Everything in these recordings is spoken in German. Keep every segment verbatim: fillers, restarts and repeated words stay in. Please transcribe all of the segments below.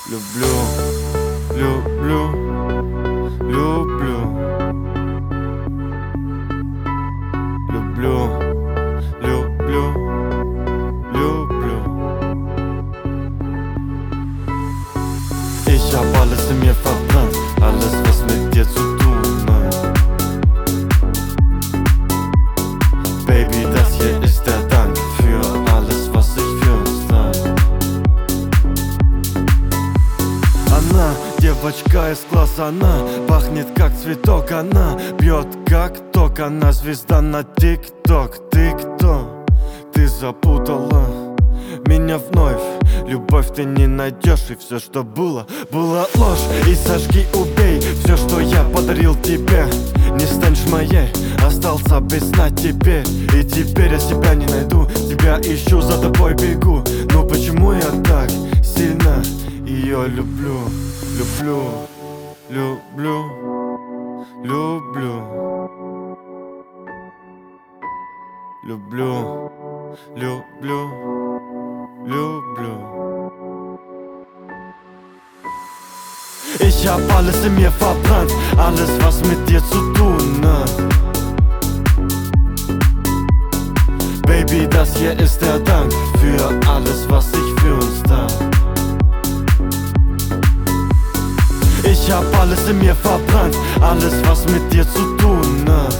Люблю, люблю, люблю. Люблю, люблю, люблю. Ich hab alles in mir verbrannt, alles was mit dir zu tun hat. Baby, das hier ist der Dank für alles, was ich für uns tat. Она, девочка из класса, она пахнет как цветок, она бьет как ток, она звезда на тик-ток. Ты кто? Ты запутала меня вновь. Любовь ты не найдешь, и все, что было, было ложь. И сожги, убей все, что я подарил тебе. Не станешь моей, остался без сна теперь. И теперь я себя не найду, тебя ищу, за тобой бегу. Но почему я так сильно ее люблю? Люблю, люблю, люблю. Люблю, люблю, люблю. Ich hab alles in mir verbrannt, alles was mit dir zu tun hat. Baby, das hier ist der Dank für alles, was ich für uns tat. Ich hab alles in mir verbrannt, alles was mit dir zu tun hat.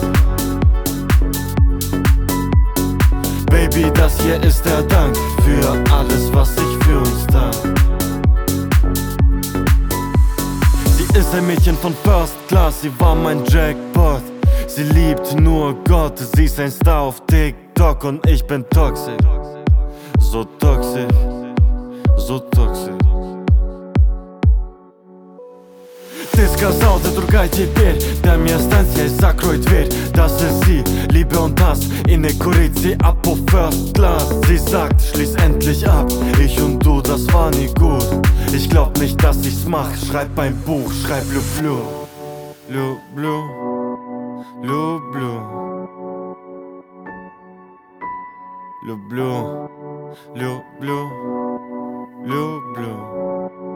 Baby, das hier ist der Dank für alles, was ich für uns tat. Sie ist ein Mädchen von First Class, sie war mein Jackpot. Sie liebt nur Gott, sie ist ein Star auf TikTok und ich bin toxisch. So toxisch, so toxisch. Ты сказал, ты другая теперь. Дай мне останься и закрой дверь. Das ist sie, Liebe und Hass. Inne kuriert sie ab auf First Class. Sie sagt, schließ endlich ab. Ich und du, das war nie gut. Ich glaub nicht, dass ich's mach. Schreib ein Buch, schreib люблю. Люблю, люблю. Люблю, люблю, люблю.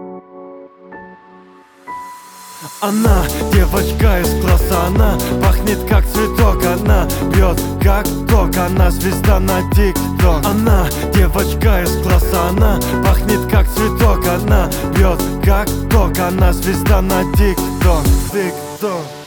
Она, девочка из класса, она пахнет как цветок, она бьет как ток, она звезда на тик-ток. Она, девочка из класса, она пахнет как цветок, она бьет как ток, она звезда на тик-ток. Тик-ток.